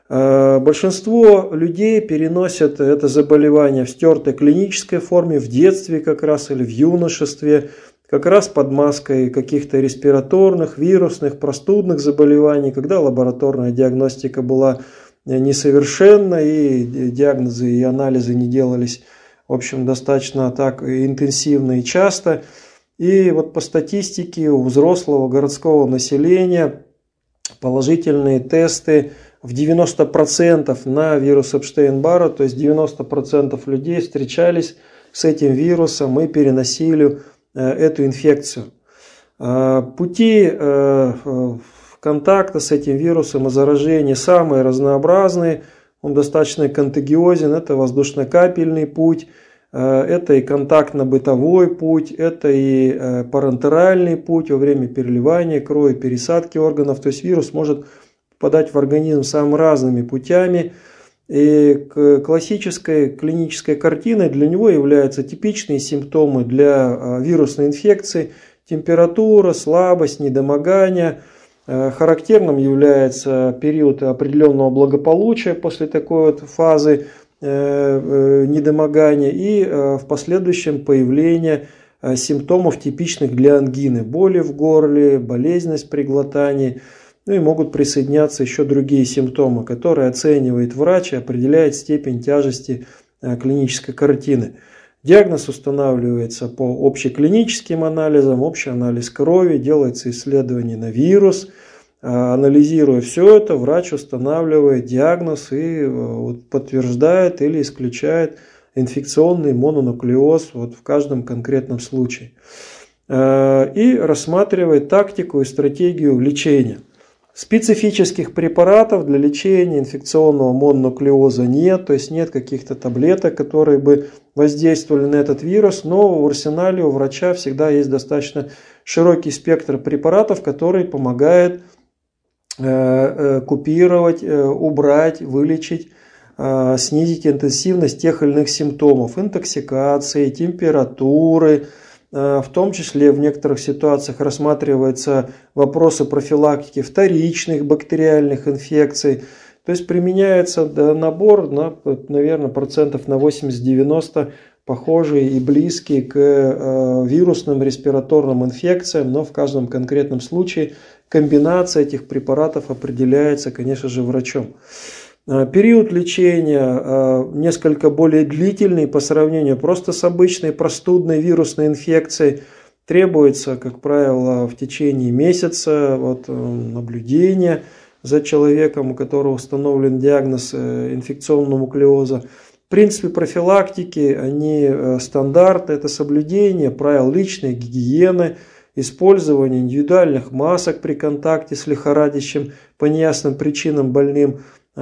Большинство людей переносят это заболевание в стертой клинической форме в детстве как раз или в юношестве, как раз под маской каких-то респираторных, вирусных, простудных заболеваний, когда лабораторная диагностика была несовершенна и диагнозы и анализы не делались, в общем, достаточно так интенсивно и часто. И вот по статистике у взрослого городского населения положительные тесты в девяносто процентов на вирус Эпштейн-Барра, то есть девяносто процентов людей встречались с этим вирусом и переносили эту инфекцию. Пути контакта с этим вирусом и заражения самые разнообразные, он достаточно контагиозен, это воздушно-капельный путь, это и контактно-бытовой путь, это и парентеральный путь во время переливания крови, пересадки органов, то есть вирус может попадать в организм самыми разными путями. И классической клинической картиной для него являются типичные симптомы для вирусной инфекции: температура, слабость, недомогание. Характерным является период определенного благополучия после такой вот фазы недомогания и в последующем появление симптомов, типичных для ангины: боли в горле, болезненность при глотании. Ну и могут присоединяться еще другие симптомы, которые оценивает врач и определяет степень тяжести клинической картины. Диагноз устанавливается по общеклиническим анализам, общий анализ крови, делается исследование на вирус. Анализируя все это, врач устанавливает диагноз и подтверждает или исключает инфекционный мононуклеоз вот в каждом конкретном случае. И рассматривает тактику и стратегию лечения. Специфических препаратов для лечения инфекционного мононуклеоза нет, то есть нет каких-то таблеток, которые бы воздействовали на этот вирус, но в арсенале у врача всегда есть достаточно широкий спектр препаратов, который помогает э, купировать, э, убрать, вылечить, э, снизить интенсивность тех или иных симптомов, интоксикации, температуры. В том числе в некоторых ситуациях рассматриваются вопросы профилактики вторичных бактериальных инфекций. То есть применяется набор, на, наверное, процентов на восемьдесят-девяносто похожие и близкие к вирусным респираторным инфекциям, но в каждом конкретном случае комбинация этих препаратов определяется, конечно же, врачом. Период лечения несколько более длительный по сравнению просто с обычной простудной вирусной инфекцией. Требуется, как правило, в течение месяца вот, наблюдения за человеком, у которого установлен диагноз инфекционного нуклеоза. В принципе, профилактики, они стандартны, это соблюдение правил личной гигиены, использование индивидуальных масок при контакте с лихорадящим по неясным причинам больным.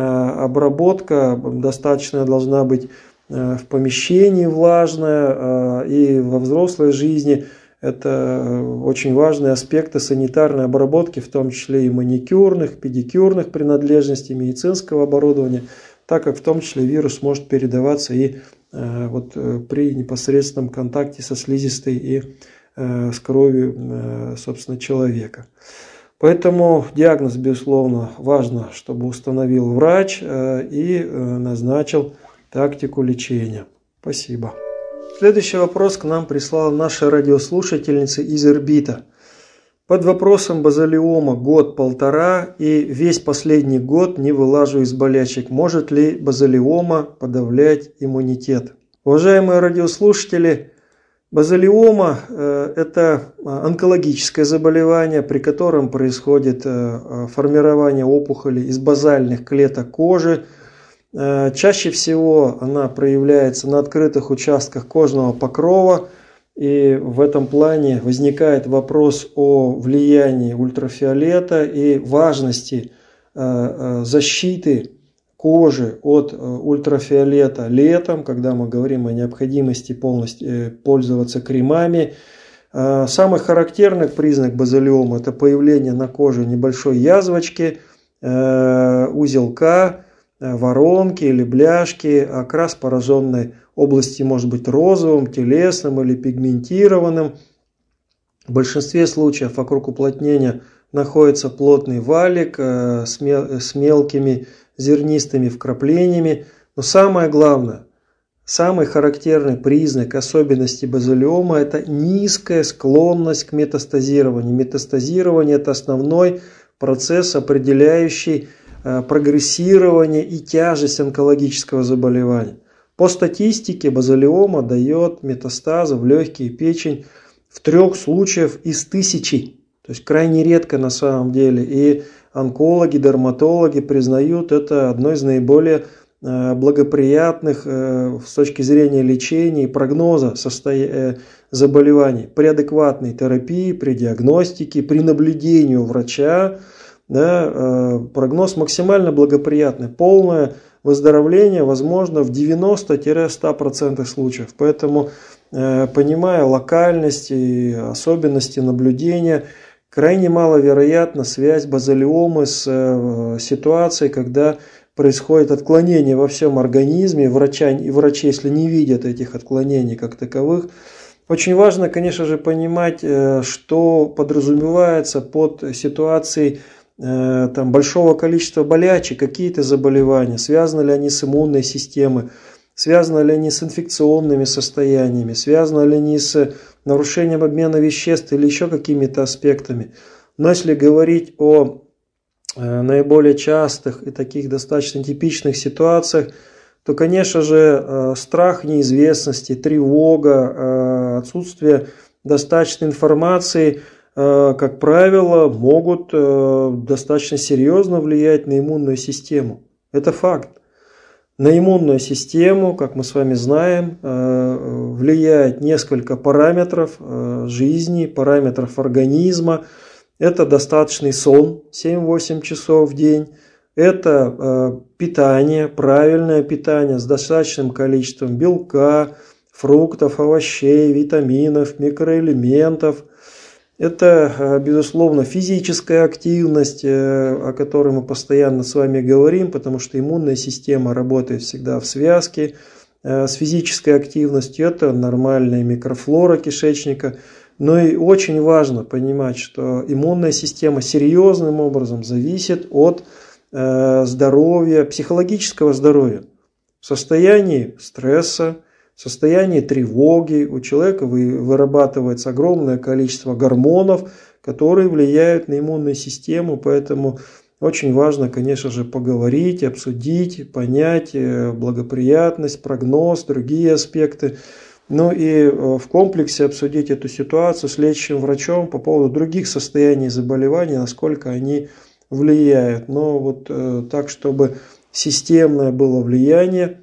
Обработка достаточно должна быть в помещении влажная, и во взрослой жизни это очень важные аспекты санитарной обработки, в том числе и маникюрных, педикюрных принадлежностей, медицинского оборудования, так как в том числе вирус может передаваться и вот при непосредственном контакте со слизистой и с кровью, собственно, человека. Поэтому диагноз, безусловно, важно, чтобы установил врач и назначил тактику лечения. Спасибо. Следующий вопрос к нам прислала наша радиослушательница из Ирбита. Под вопросом базалиома год-полтора и весь последний год не вылажу из болячек. Может ли базалиома подавлять иммунитет? Уважаемые радиослушатели, базалиома – это онкологическое заболевание, при котором происходит формирование опухолей из базальных клеток кожи. Чаще всего она проявляется на открытых участках кожного покрова, и в этом плане возникает вопрос о влиянии ультрафиолета и важности защиты кожи от ультрафиолета летом, когда мы говорим о необходимости полностью пользоваться кремами. Самый характерный признак базалиома – это появление на коже небольшой язвочки, узелка, воронки или бляшки. Окрас пораженной области может быть розовым, телесным или пигментированным. В большинстве случаев вокруг уплотнения находится плотный валик с мелкими зернистыми вкраплениями. Но самое главное, самый характерный признак особенности базалиома – это низкая склонность к метастазированию. Метастазирование – это основной процесс, определяющий прогрессирование и тяжесть онкологического заболевания. По статистике базалиома дает метастазы в легкие и печень в трех случаях из тысячи. То есть крайне редко на самом деле. И онкологи, дерматологи признают это одной из наиболее благоприятных с точки зрения лечения и прогноза заболеваний. При адекватной терапии, при диагностике, при наблюдении у врача, да, прогноз максимально благоприятный. Полное выздоровление возможно в девяноста-ста процентах случаев. Поэтому, понимая локальность и особенности наблюдения, крайне маловероятна связь базалиомы с ситуацией, когда происходит отклонение во всем организме. Врача, и врачи, если не видят этих отклонений как таковых, очень важно, конечно же, понимать, что подразумевается под ситуацией там, большого количества болячек, какие-то заболевания, связаны ли они с иммунной системой, связаны ли они с инфекционными состояниями, связаны ли они с нарушением обмена веществ или еще какими-то аспектами. Но если говорить о наиболее частых и таких достаточно типичных ситуациях, то, конечно же, страх неизвестности, тревога, отсутствие достаточной информации, как правило, могут достаточно серьезно влиять на иммунную систему. Это факт. На иммунную систему, как мы с вами знаем, влияет несколько параметров жизни, параметров организма. Это достаточный сон семь-восемь часов в день. Это э, питание, правильное питание с достаточным количеством белка, фруктов, овощей, витаминов, микроэлементов. Это, безусловно, физическая активность, о которой мы постоянно с вами говорим, потому что иммунная система работает всегда в связке с физической активностью. Это нормальная микрофлора кишечника. Но и очень важно понимать, что иммунная система серьезным образом зависит от здоровья, психологического здоровья. В состоянии стресса, в состоянии тревоги у человека вырабатывается огромное количество гормонов, которые влияют на иммунную систему, поэтому очень важно, конечно же, поговорить, обсудить, понять благоприятность, прогноз, другие аспекты. Ну и в комплексе обсудить эту ситуацию с лечащим врачом по поводу других состояний заболеваний, насколько они влияют. Но вот так, чтобы системное было влияние,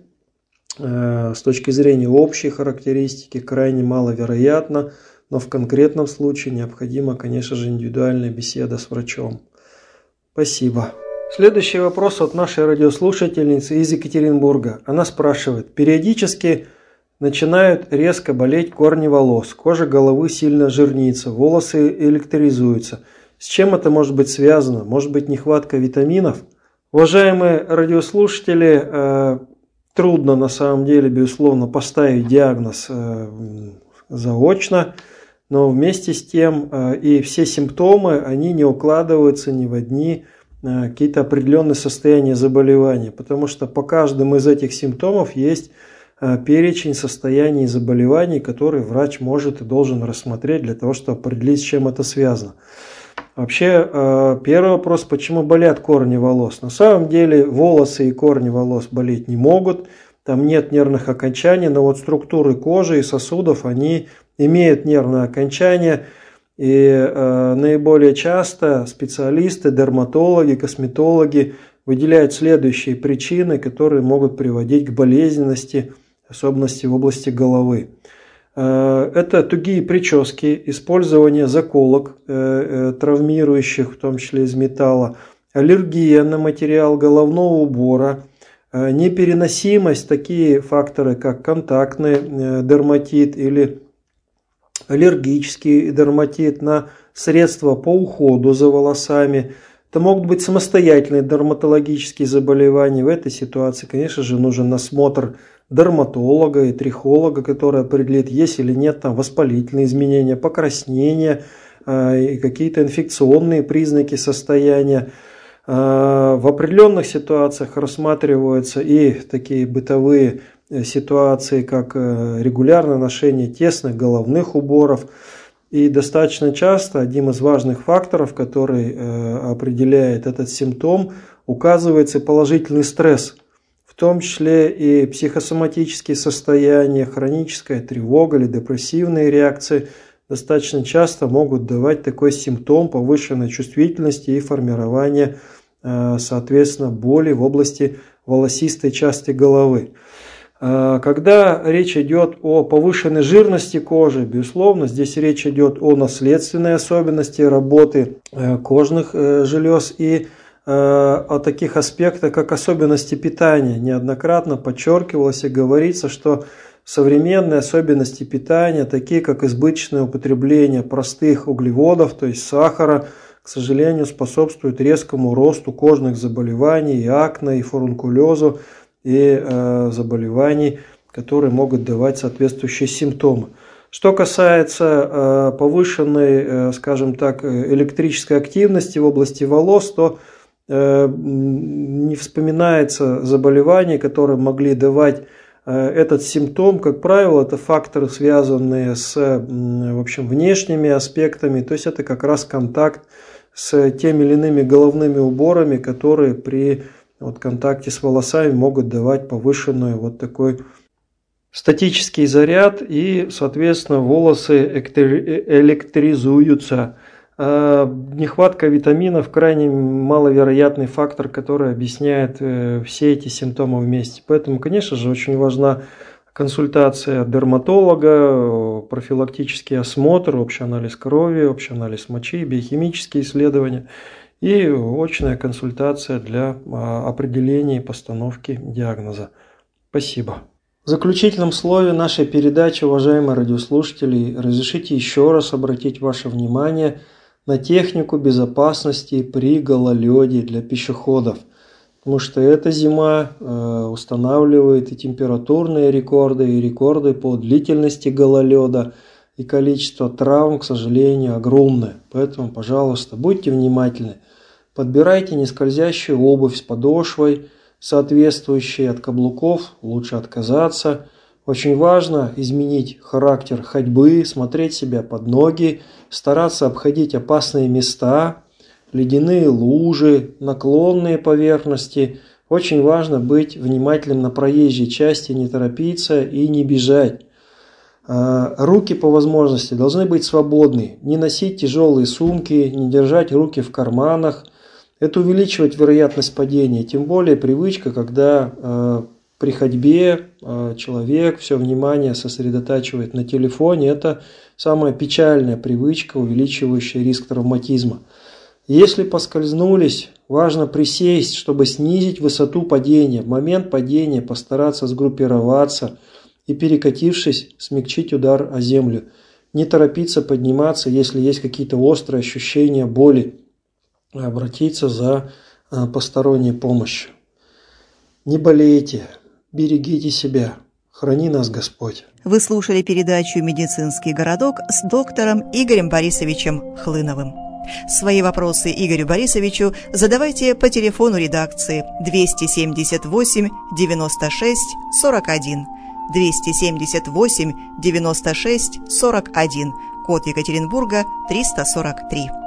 с точки зрения общей характеристики, крайне маловероятно, но в конкретном случае необходима, конечно же, индивидуальная беседа с врачом. Спасибо. Следующий вопрос от нашей радиослушательницы из Екатеринбурга. Она спрашивает: периодически начинают резко болеть корни волос, кожа головы сильно жирнится, волосы электризуются. С чем это может быть связано? Может быть, нехватка витаминов? Уважаемые радиослушатели, трудно на самом деле, безусловно, поставить диагноз э, заочно, но вместе с тем э, и все симптомы, они не укладываются ни в одни э, какие-то определенные состояния заболевания, потому что по каждому из этих симптомов есть э, перечень состояний заболеваний, которые врач может и должен рассмотреть для того, чтобы определить, с чем это связано. Вообще, первый вопрос: почему болят корни волос? На самом деле волосы и корни волос болеть не могут, там нет нервных окончаний, но вот структуры кожи и сосудов, они имеют нервные окончания, и наиболее часто специалисты, дерматологи, косметологи выделяют следующие причины, которые могут приводить к болезненности, особенности в области головы. Это тугие прически, использование заколок, травмирующих, в том числе из металла, аллергия на материал головного убора, непереносимость, такие факторы, как контактный дерматит или аллергический дерматит на средства по уходу за волосами. Это могут быть самостоятельные дерматологические заболевания. В этой ситуации, конечно же, нужен осмотр дерматолога и трихолога, который определит, есть или нет там воспалительные изменения, покраснения, и какие-то инфекционные признаки состояния. В определенных ситуациях рассматриваются и такие бытовые ситуации, как регулярное ношение тесных головных уборов. И достаточно часто одним из важных факторов, который определяет этот симптом, указывается положительный стресс. В том числе и психосоматические состояния, хроническая тревога или депрессивные реакции достаточно часто могут давать такой симптом повышенной чувствительности и формирования, соответственно, боли в области волосистой части головы. Когда речь идет о повышенной жирности кожи, безусловно, здесь речь идет о наследственной особенности работы кожных желез и о таких аспектах, как особенности питания. Неоднократно подчеркивалось и говорится, что современные особенности питания, такие как избыточное употребление простых углеводов, то есть сахара, к сожалению, способствуют резкому росту кожных заболеваний, и акне, и фурункулезу, и э, заболеваний, которые могут давать соответствующие симптомы. Что касается э, повышенной, э, скажем так, электрической активности в области волос, то э, не вспоминается заболевания, которые могли давать э, этот симптом. Как правило, это факторы, связанные с э, в общем, внешними аспектами, то есть это как раз контакт с теми или иными головными уборами, которые при вот, контакте с волосами могут давать повышенную вот такой статический заряд, и, соответственно, волосы электризуются. Нехватка витаминов крайне маловероятный фактор, который объясняет все эти симптомы вместе. Поэтому, конечно же, очень важна консультация дерматолога, профилактический осмотр, общий анализ крови, общий анализ мочи, биохимические исследования и очная консультация для определения и постановки диагноза. Спасибо. В заключительном слове нашей передачи, уважаемые радиослушатели, разрешите еще раз обратить ваше внимание на технику безопасности при гололеде для пешеходов. Потому что эта зима э, устанавливает и температурные рекорды, и рекорды по длительности гололеда, и количество травм, к сожалению, огромное. Поэтому, пожалуйста, будьте внимательны. Подбирайте нескользящую обувь с подошвой, соответствующей, от каблуков лучше отказаться. Очень важно изменить характер ходьбы, смотреть себя под ноги, стараться обходить опасные места, ледяные лужи, наклонные поверхности. Очень важно быть внимательным на проезжей части, не торопиться и не бежать. Руки по возможности должны быть свободны. Не носить тяжелые сумки, не держать руки в карманах. Это увеличивает вероятность падения. Тем более привычка, когда при ходьбе человек все внимание сосредотачивает на телефоне. Это самая печальная привычка, увеличивающая риск травматизма. Если поскользнулись, важно присесть, чтобы снизить высоту падения. В момент падения постараться сгруппироваться и, перекатившись, смягчить удар о землю. Не торопиться подниматься, если есть какие-то острые ощущения боли. Обратиться за посторонней помощью. Не болейте, берегите себя. Храни нас Господь. Вы слушали передачу «Медицинский городок» с доктором Игорем Борисовичем Хлыновым. Свои вопросы Игорю Борисовичу задавайте по телефону редакции двести семьдесят восемь девяносто шесть сорок один, двести семьдесят восемь девяносто шесть сорок один, код Екатеринбурга триста сорок три.